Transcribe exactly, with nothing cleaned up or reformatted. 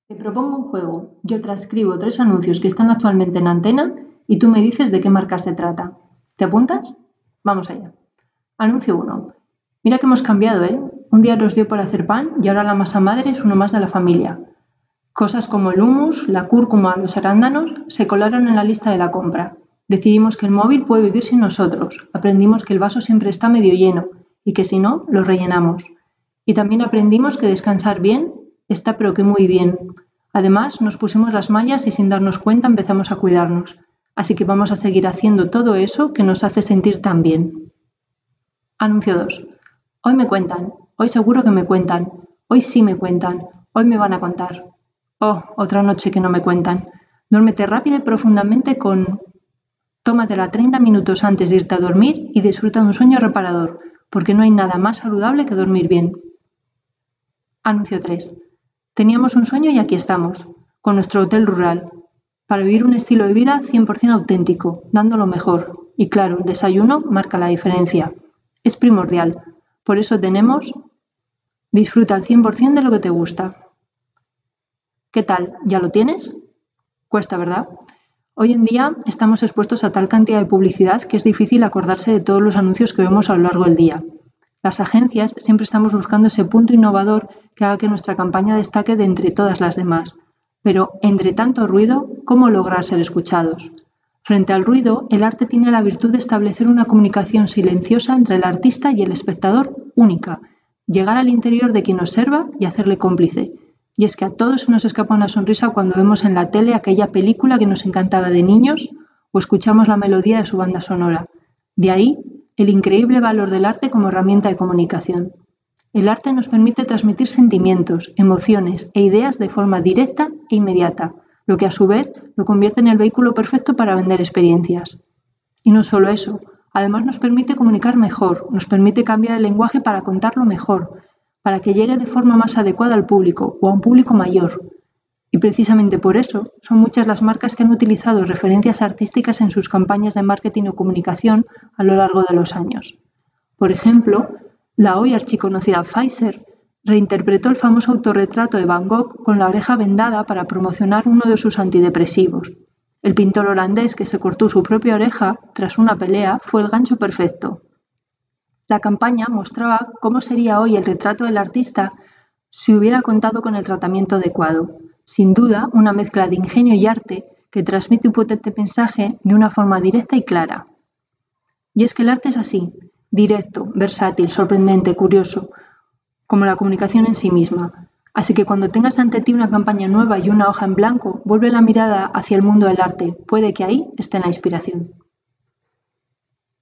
Te propongo un juego. Yo transcribo tres anuncios que están actualmente en antena y tú me dices de qué marca se trata. ¿Te apuntas? Vamos allá. Anuncio uno. Mira que hemos cambiado, ¿eh? Un día nos dio por hacer pan y ahora la masa madre es uno más de la familia. Cosas como el hummus, la cúrcuma o los arándanos se colaron en la lista de la compra. Decidimos que el móvil puede vivir sin nosotros. Aprendimos que el vaso siempre está medio lleno y que si no, lo rellenamos. Y también aprendimos que descansar bien está pero que muy bien. Además, nos pusimos las mallas y sin darnos cuenta empezamos a cuidarnos. Así que vamos a seguir haciendo todo eso que nos hace sentir tan bien. Anuncio dos. Hoy me cuentan. Hoy seguro que me cuentan. Hoy sí me cuentan. Hoy me van a contar. Oh, otra noche que no me cuentan. Duérmete rápido y profundamente con... Tómatela treinta minutos antes de irte a dormir y disfruta de un sueño reparador, porque no hay nada más saludable que dormir bien. Anuncio tres. Teníamos un sueño y aquí estamos, con nuestro hotel rural, para vivir un estilo de vida cien por ciento auténtico, dando lo mejor. Y claro, el desayuno marca la diferencia. Es primordial. Por eso tenemos... Disfruta al cien por ciento de lo que te gusta. ¿Qué tal? ¿Ya lo tienes? Cuesta, ¿verdad? Hoy en día estamos expuestos a tal cantidad de publicidad que es difícil acordarse de todos los anuncios que vemos a lo largo del día. Las agencias siempre estamos buscando ese punto innovador que haga que nuestra campaña destaque de entre todas las demás. Pero, entre tanto ruido, ¿cómo lograr ser escuchados? Frente al ruido, el arte tiene la virtud de establecer una comunicación silenciosa entre el artista y el espectador única, llegar al interior de quien observa y hacerle cómplice. Y es que a todos se nos escapa una sonrisa cuando vemos en la tele aquella película que nos encantaba de niños o escuchamos la melodía de su banda sonora. De ahí el increíble valor del arte como herramienta de comunicación. El arte nos permite transmitir sentimientos, emociones e ideas de forma directa e inmediata, lo que a su vez lo convierte en el vehículo perfecto para vender experiencias. Y no solo eso, además nos permite comunicar mejor, nos permite cambiar el lenguaje para contarlo mejor, para que llegue de forma más adecuada al público o a un público mayor. Y precisamente por eso son muchas las marcas que han utilizado referencias artísticas en sus campañas de marketing o comunicación a lo largo de los años. Por ejemplo, la hoy archiconocida Pfizer reinterpretó el famoso autorretrato de Van Gogh con la oreja vendada para promocionar uno de sus antidepresivos. El pintor holandés que se cortó su propia oreja tras una pelea fue el gancho perfecto. La campaña mostraba cómo sería hoy el retrato del artista si hubiera contado con el tratamiento adecuado. Sin duda, una mezcla de ingenio y arte que transmite un potente mensaje de una forma directa y clara. Y es que el arte es así, directo, versátil, sorprendente, curioso, como la comunicación en sí misma. Así que cuando tengas ante ti una campaña nueva y una hoja en blanco, vuelve la mirada hacia el mundo del arte. Puede que ahí esté la inspiración.